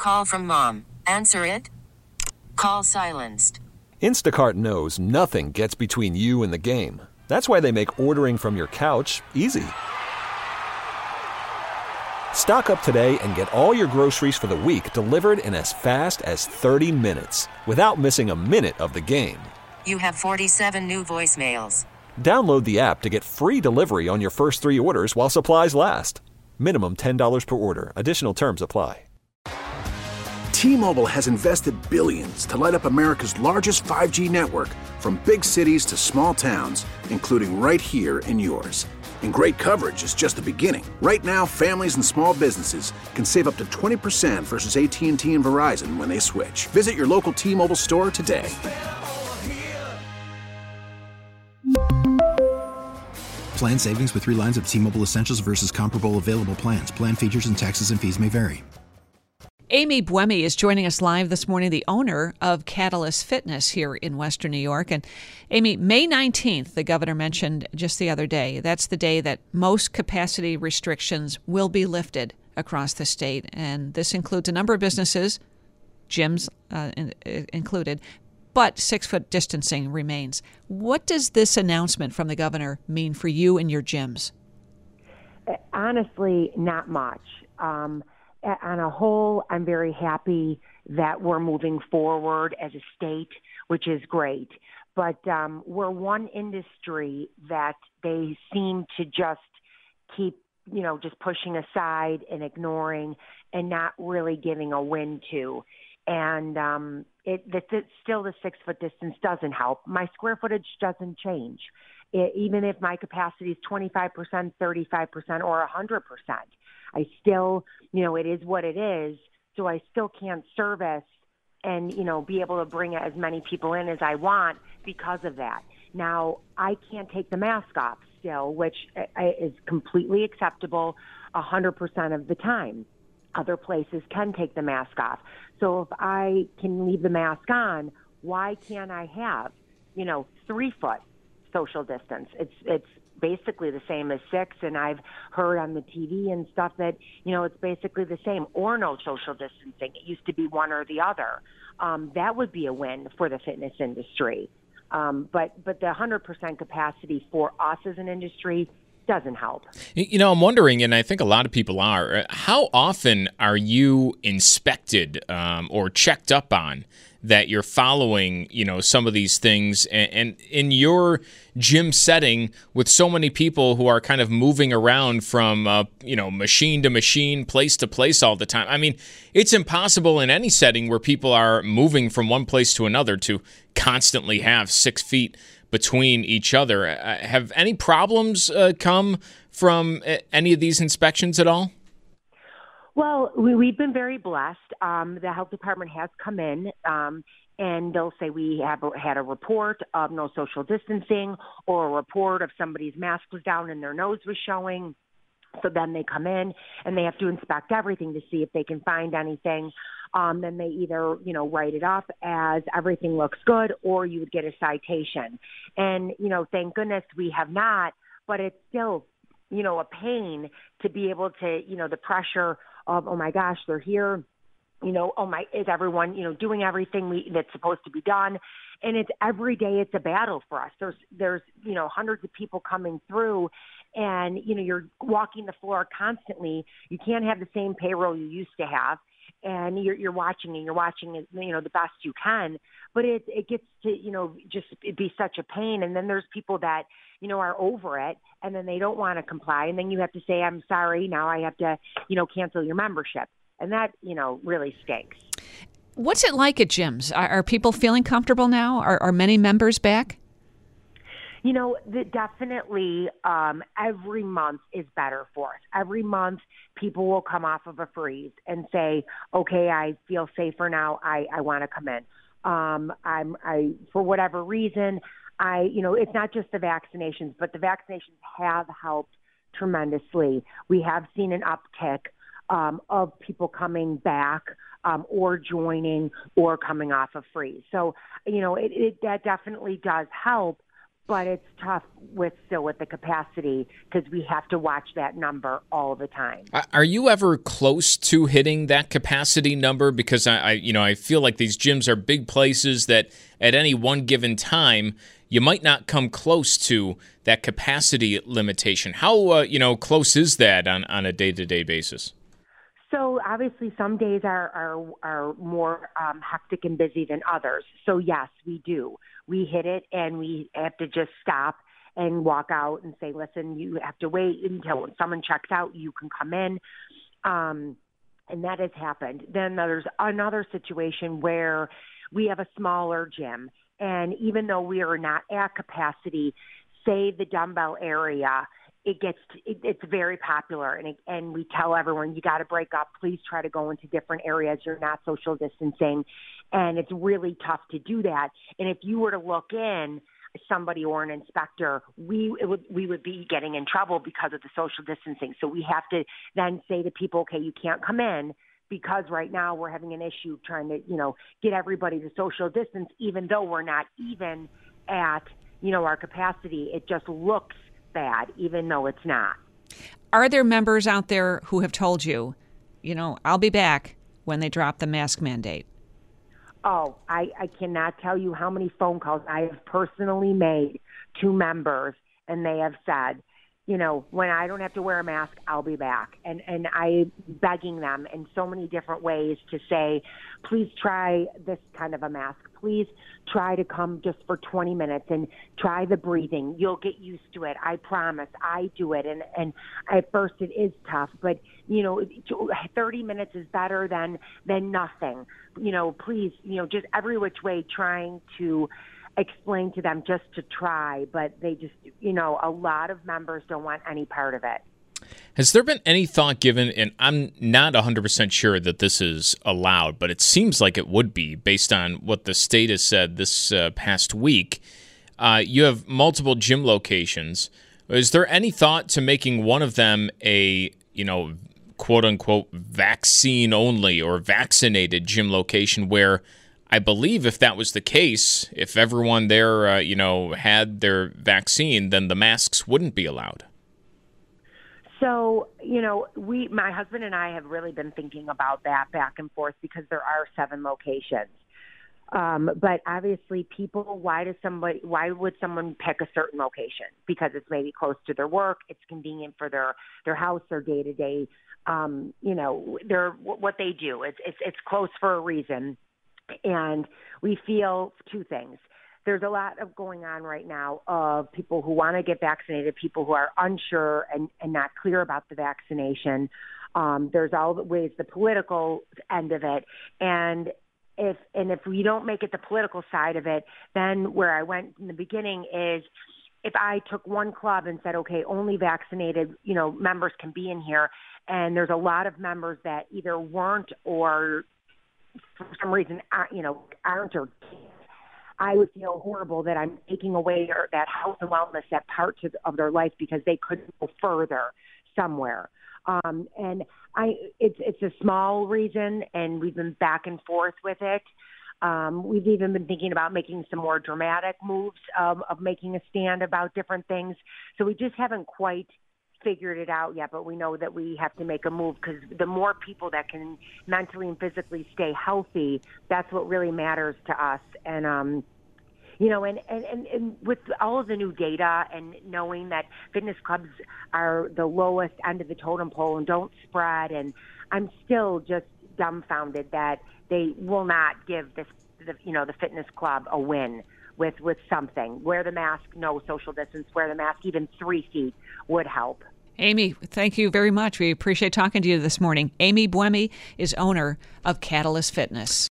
Call from mom. Answer it. Call silenced. Instacart knows nothing gets between you and the game. That's why they make ordering from your couch easy. Stock up today and get all your groceries for the week delivered in as fast as 30 minutes without missing a minute of the game. You have 47 new voicemails. Download the app to get free delivery on your first 3 orders while supplies last. Minimum $10 per order. Additional terms apply. T-Mobile has invested billions to light up America's largest 5G network, from big cities to small towns, including right here in yours. And great coverage is just the beginning. Right now, families and small businesses can save up to 20% versus AT&T and Verizon when they switch. Visit your local T-Mobile store today. Plan savings with 3 lines of T-Mobile Essentials versus comparable available plans. Plan features and taxes and fees may vary. Amy Buemi is joining us live this morning, the owner of Catalyst Fitness here in Western New York. And Amy, May 19th, the governor mentioned just the other day, that's the day that most capacity restrictions will be lifted across the state. And this includes a number of businesses, gyms included, but 6-foot distancing remains. What does this announcement from the governor mean for you and your gyms? Honestly, not much. On a whole, I'm very happy that we're moving forward as a state, which is great. But we're one industry that they seem to just keep, just pushing aside and ignoring and not really giving a win to. And still the 6-foot distance doesn't help. My square footage doesn't change. Even if my capacity is 25%, 35%, or 100%. I still, it is what it is, so I still can't service and, be able to bring as many people in as I want because of that. Now, I can't take the mask off still, which is completely acceptable 100% of the time. Other places can take the mask off. So if I can leave the mask on, why can't I have, 3-foot social distance? It's basically the same as 6, and I've heard on the TV and stuff that, it's basically the same, or no social distancing. It used to be one or the other. That would be a win for the fitness industry. But the 100% capacity for us as an industry doesn't help. I'm wondering, and I think a lot of people are, how often are you inspected or checked up on that you're following, some of these things, and in your gym setting with so many people who are kind of moving around from, machine to machine, place to place all the time. I mean, it's impossible in any setting where people are moving from one place to another to constantly have 6 feet between each other. Have any problems come from any of these inspections at all? Well, we've been very blessed. The health department has come in, and they'll say we have had a report of no social distancing or a report of somebody's mask was down and their nose was showing. So then they come in and they have to inspect everything to see if they can find anything. Then they either, write it up as everything looks good, or you would get a citation. And, thank goodness we have not, but it's still, a pain to be able to, the pressure of, oh my gosh, they're here. Is everyone, doing everything that's supposed to be done? And it's every day it's a battle for us. There's hundreds of people coming through, and, you're walking the floor constantly. You can't have the same payroll you used to have. And you're watching it, the best you can. But it gets to, just be such a pain. And then there's people that, are over it, and then they don't want to comply. And then you have to say, I'm sorry, now I have to, cancel your membership. And that, really stinks. What's it like at gyms? Are people feeling comfortable now? Are many members back? Definitely every month is better for us. Every month people will come off of a freeze and say, okay, I feel safer now. I want to come in. For whatever reason, it's not just the vaccinations, but the vaccinations have helped tremendously. We have seen an uptick of people coming back or joining or coming off a freeze. So, that definitely does help. but it's tough with the capacity because we have to watch that number all the time. Are you ever close to hitting that capacity number? Because I feel like these gyms are big places that at any one given time you might not come close to that capacity limitation. How close is that on a day-to-day basis? So obviously some days are more hectic and busy than others. So yes, we do. We hit it and we have to just stop and walk out and say, listen, you have to wait until someone checks out, you can come in. And that has happened. Then there's another situation where we have a smaller gym. And even though we are not at capacity, say the dumbbell area, it's very popular, and we tell everyone, you got to break up. Please try to go into different areas. You're not social distancing, and it's really tough to do that. And if you were to look in, somebody or an inspector, we would be getting in trouble because of the social distancing. So we have to then say to people, okay, you can't come in because right now we're having an issue trying to, get everybody to social distance, even though we're not even at, our capacity. It just looks bad, even though it's not. Are there members out there who have told you, I'll be back when they drop the mask mandate? Oh, I cannot tell you how many phone calls I have personally made to members, and they have said, when I don't have to wear a mask, I'll be back. And I'm begging them in so many different ways to say, please try this kind of a mask. Please try to come just for 20 minutes and try the breathing. You'll get used to it. I promise. I do it. And at first it is tough, but 30 minutes is better than nothing. Please, just every which way trying to explain to them just to try, but they just, a lot of members don't want any part of it. Has there been any thought given, and I'm not 100% sure that this is allowed, but it seems like it would be based on what the state has said this past week. You have multiple gym locations. Is there any thought to making one of them a, quote-unquote vaccine-only or vaccinated gym location where I believe if that was the case, if everyone there, had their vaccine, then the masks wouldn't be allowed? So, my husband and I have really been thinking about that back and forth because there are 7 locations. But obviously why would someone pick a certain location? Because it's maybe close to their work, it's convenient for their house, their day-to-day, what they do. It's close for a reason. And we feel 2 things. There's a lot of going on right now of people who want to get vaccinated, people who are unsure and not clear about the vaccination. There's all the ways, the political end of it. And if we don't make it the political side of it, then where I went in the beginning is if I took one club and said, okay, only vaccinated, members can be in here. And there's a lot of members that either weren't or for some reason, aren't or can't. I would feel horrible that I'm taking away that health and wellness, that part of their life because they couldn't go further somewhere. And it's a small reason, and we've been back and forth with it. We've even been thinking about making some more dramatic moves of making a stand about different things. So we just haven't quite figured it out yet, but we know that we have to make a move because the more people that can mentally and physically stay healthy, that's what really matters to us. And, and with all of the new data and knowing that fitness clubs are the lowest end of the totem pole and don't spread, and I'm still just dumbfounded that they will not give the fitness club a win with something. Wear the mask, no social distance, wear the mask, even 3 feet would help. Amy, thank you very much. We appreciate talking to you this morning. Amy Buemi is owner of Catalyst Fitness.